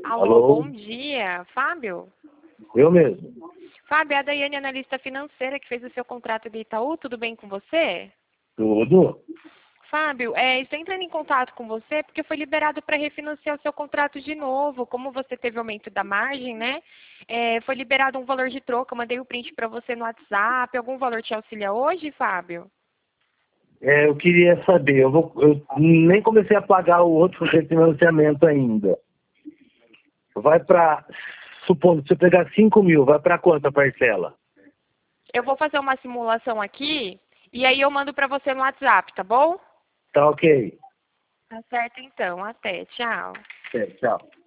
Alô, Alô? bom dia. Fábio? Eu mesmo. Fábio, é a Daiane, analista financeira, que fez o seu contrato do Itaú. Tudo bem com você? Tudo? Fábio, estou entrando em contato com você porque foi liberado para refinanciar o seu contrato de novo. Como você teve aumento da margem, né? Foi liberado um valor de troca. Eu mandei o print para você no WhatsApp. Algum valor te auxilia hoje, Fábio? Eu queria saber, eu nem comecei a pagar o outro refinanciamento ainda. Vai para, supondo, se eu pegar 5 mil, vai para quanto a parcela? Eu vou fazer uma simulação aqui e aí eu mando para você no WhatsApp, tá bom? Tá ok. Tá certo então. Até. Tchau. Tchau.